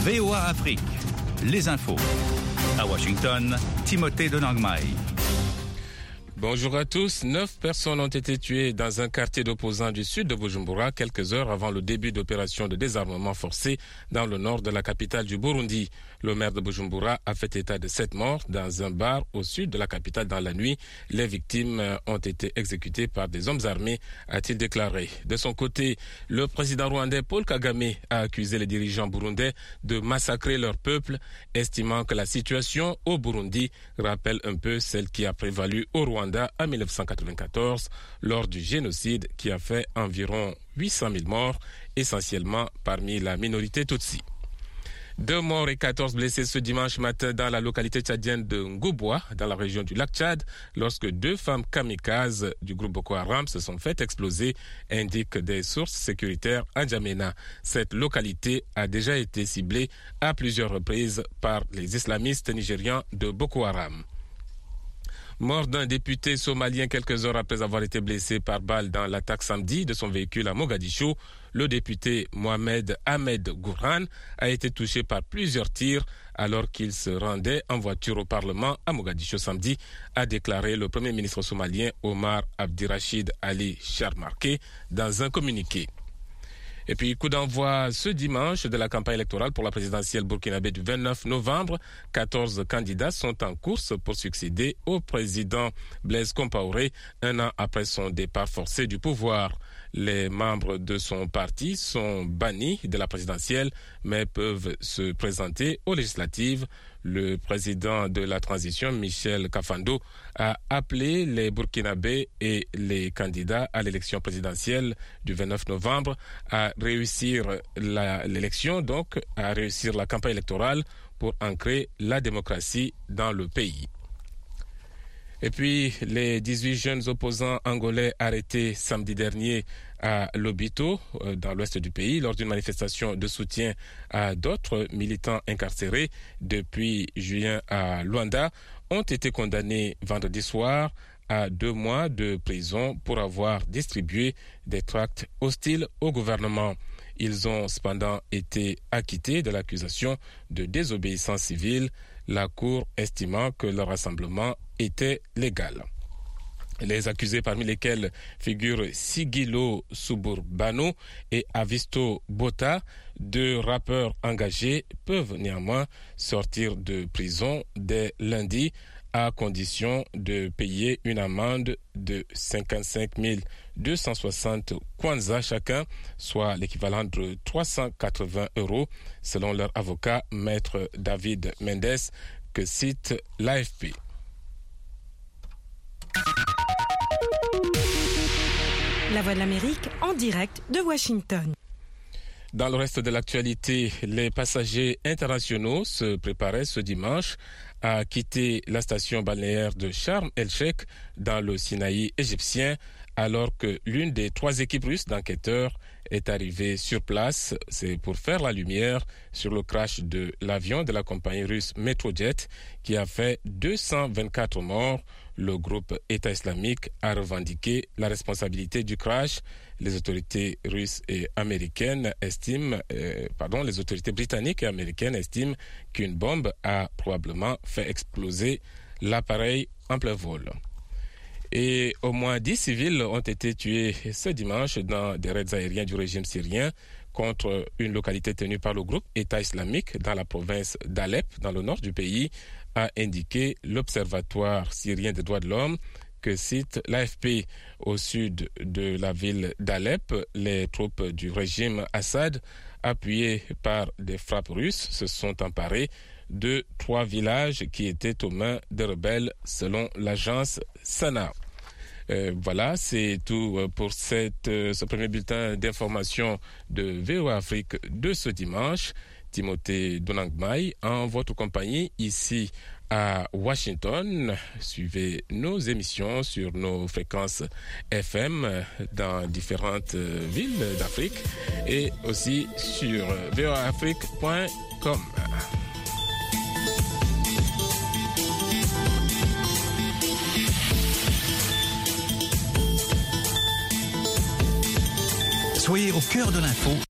VOA Afrique, les infos. À Washington, Timothée de Nangmai. Bonjour à tous. 9 personnes ont été tuées dans un quartier d'opposants du sud de Bujumbura quelques heures avant le début d'opérations de désarmement forcé dans le nord de la capitale du Burundi. Le maire de Bujumbura a fait état de 7 morts dans un bar au sud de la capitale dans la nuit. Les victimes ont été exécutées par des hommes armés, a-t-il déclaré. De son côté, le président rwandais Paul Kagame a accusé les dirigeants burundais de massacrer leur peuple, estimant que la situation au Burundi rappelle un peu celle qui a prévalu au Rwanda en 1994 lors du génocide qui a fait environ 800 000 morts, essentiellement parmi la minorité Tutsi. 2 morts et 14 blessés ce dimanche matin dans la localité tchadienne de Ngouboua, dans la région du lac Tchad, lorsque 2 femmes kamikazes du groupe Boko Haram se sont fait exploser, indiquent des sources sécuritaires à N'Djamena. Cette localité a déjà été ciblée à plusieurs reprises par les islamistes nigérians de Boko Haram. Mort d'un député somalien quelques heures après avoir été blessé par balle dans l'attaque samedi de son véhicule à Mogadiscio, le député Mohamed Ahmed Gourhan a été touché par plusieurs tirs alors qu'il se rendait en voiture au Parlement à Mogadiscio samedi, a déclaré le Premier ministre somalien Omar Abdirachid Ali Sharmarke dans un communiqué. Et puis, coup d'envoi ce dimanche de la campagne électorale pour la présidentielle burkinabé du 29 novembre. 14 candidats sont en course pour succéder au président Blaise Compaoré, un an après son départ forcé du pouvoir. Les membres de son parti sont bannis de la présidentielle, mais peuvent se présenter aux législatives. Le président de la transition, Michel Kafando, a appelé les Burkinabés et les candidats à l'élection présidentielle du 29 novembre à réussir l'élection, donc à réussir la campagne électorale pour ancrer la démocratie dans le pays. Et puis, les 18 jeunes opposants angolais arrêtés samedi dernier à Lobito, dans l'ouest du pays, lors d'une manifestation de soutien à d'autres militants incarcérés depuis juin à Luanda, ont été condamnés vendredi soir à 2 mois de prison pour avoir distribué des tracts hostiles au gouvernement. Ils ont cependant été acquittés de l'accusation de désobéissance civile, la Cour estimant que leur rassemblement était légal. Les accusés, parmi lesquels figurent Sigilo Suburbano et Avisto Bota, 2 rappeurs engagés, peuvent néanmoins sortir de prison dès lundi à condition de payer une amende de 55 260 kwanza chacun, soit l'équivalent de 380 €, selon leur avocat, maître David Mendes, que cite l'AFP. La Voix de l'Amérique en direct de Washington. Dans le reste de l'actualité, les passagers internationaux se préparaient ce dimanche à quitter la station balnéaire de Sharm el-Sheikh dans le Sinaï égyptien, alors que l'une des 3 équipes russes d'enquêteurs est arrivée sur place. C'est pour faire la lumière sur le crash de l'avion de la compagnie russe Metrojet qui a fait 224 morts. Le groupe État islamique a revendiqué la responsabilité du crash. Les autorités russes et américaines les autorités britanniques et américaines estiment qu'une bombe a probablement fait exploser l'appareil en plein vol. Et au moins 10 civils ont été tués ce dimanche dans des raids aériens du régime syrien contre une localité tenue par le groupe État islamique dans la province d'Alep, dans le nord du pays, a indiqué l'Observatoire syrien des droits de l'homme, que cite l'AFP. Au sud de la ville d'Alep, les troupes du régime Assad, appuyées par des frappes russes, se sont emparées de 3 villages qui étaient aux mains des rebelles, selon l'agence Sana. Voilà, c'est tout pour ce premier bulletin d'information de VOA Afrique de ce dimanche. Timothée de Nangmai en votre compagnie ici à Washington. Suivez nos émissions sur nos fréquences FM dans différentes villes d'Afrique et aussi sur voaafrique.com. Soyez au cœur de l'info